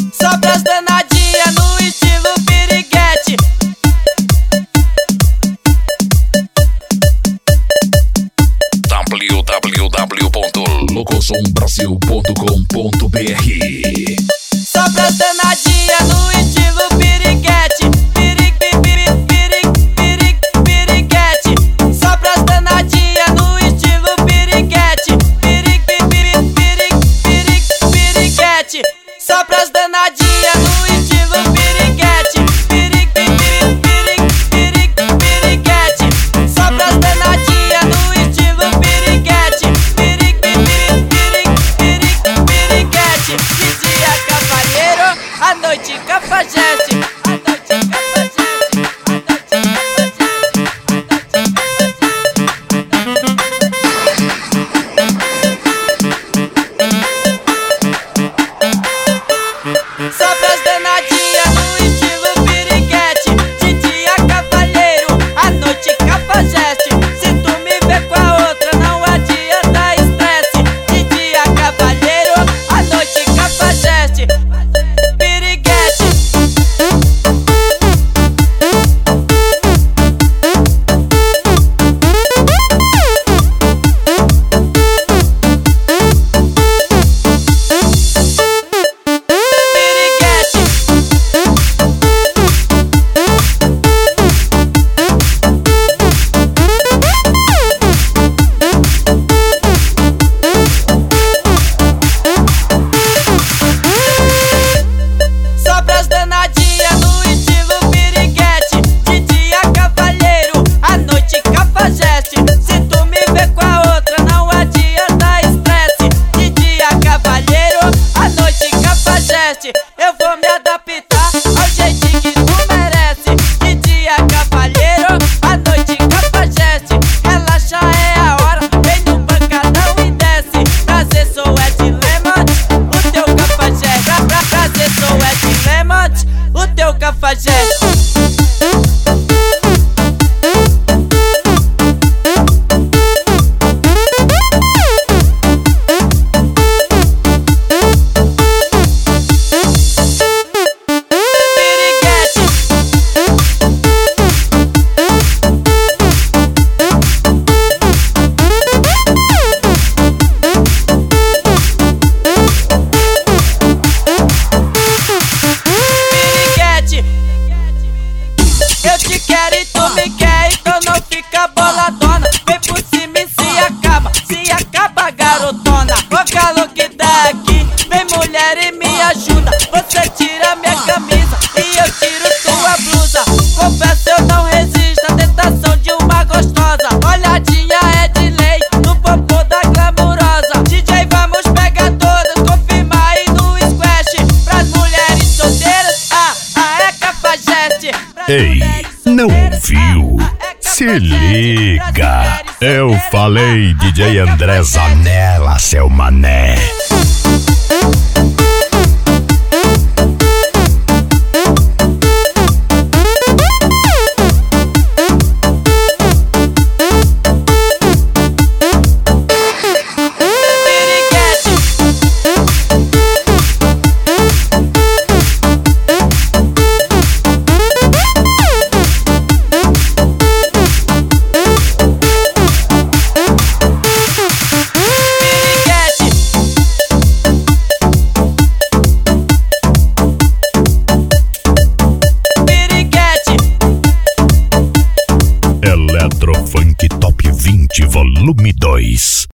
Só pras danadinhas no estilo piriguete. www.locosombrasil.com.br. Só pras danadinhas no estilo piriguete. Piriguete. Só pras danadinhas no estilo piriguete. Piriguete. Só pras danadinhas no estilo piriguete. Piriguete. Só pras danadinhas no estilo piriguete. Piriguete. De dia cavalheiro, à noite cafajeste. Só pras danadinhas no estilo piriguete. De dia cavalheiro, à noite cafajeste. Se tu me vê com a outra, não adianta estresse. De dia cavalheiro, à noite cafajeste. Piriguete. Só pras danadinhas no estilo piriguete. De dia cavalheiro, à noite cafajeste. Se tu me vê com a outra, não adianta estresse. De dia cavalheiro, à noite cafajeste. Eu vou me adaptar ao jeitinho que tu merece. De dia cavalheiro, à noite cafajeste. Relaxa, é a hora, vem no pancadão e desce. Prazer, sou Ed Lemont, o teu cafajeste. Prazer, sou Ed Lemont, o teu cafajeste. Piriguete. Piriguete. Eu te quero e tu me quer, então não fica boladona. Vem por cima e se acaba garotona. O calor que dá aqui, vem mulher e me ajuda. Você tira minha camisa e eu tiro tua blusa. Confesso, eu não resisto à tentação de uma gostosa. Olhadinha é de lei, no popô da glamurosa. DJ, vamos pegar todas, confirmar aí no squash. Pras mulheres solteiras, é cafajeste. Ei, não ouviu? Se liga, eu falei DJ André Zanella, seu mané. Piriguete. Piriguete. Eletrofunk Top 20 Volume 2.